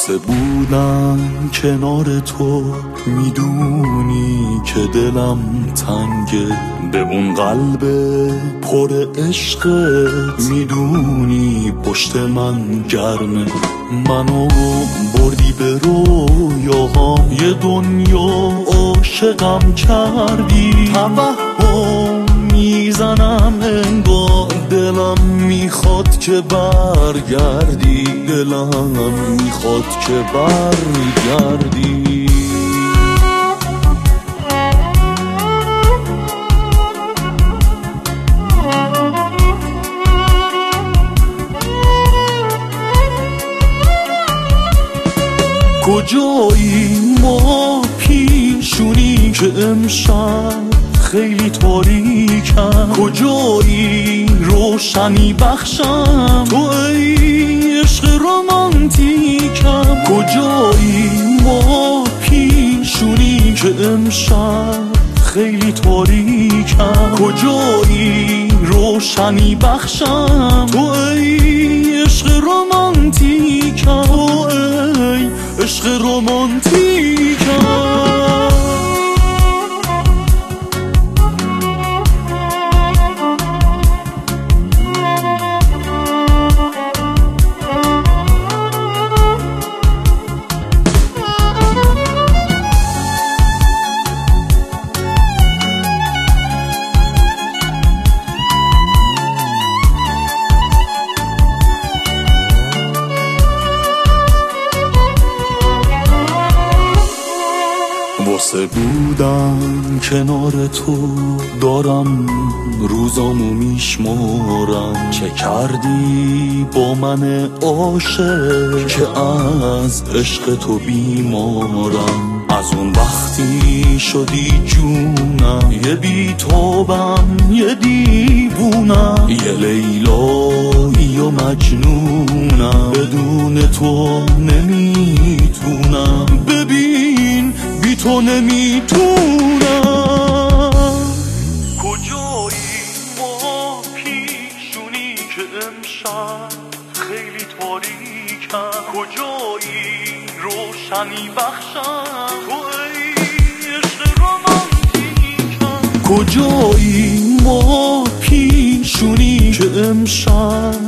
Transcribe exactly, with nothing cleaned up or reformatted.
واسه بودن کنار تو میدونی که دلم تنگه، به اون قلب پر عشقت میدونی پشت من گرمه. منو بردی به رویاهام، یه دنیا عاشقم کردی، توهم میزنم انگار دلم میخواد که برگردی، دلم میخواد که برگردی. کجایی ما پیشونی که امشب خیلی تاریکم، کجایی روشنی بخشم تو ای عشق رومانتیکم، کجایی ما پیشونی که امشب خیلی تاریکم، کجایی روشنی بخشم تو ای عشق رومانتیکم، تو ای عشق رومانتیکم. واسه بودن کنار تو دارم روزامو میشمارم، چه کردی با من عاشق که از عشق تو بیمارم. از اون وقتی شدی جونم، یه بیتابم یه دیوونم، یه لیلایی و مجنونم، بدون تو نمیتونم، ببین بی تو نمیتونم. کجایی ما پیشونی که امشب خیلی تاریکم، کجایی روشنی بخشم تو ای عشق رومانتیکم، کجایی ما پیشونی که امشب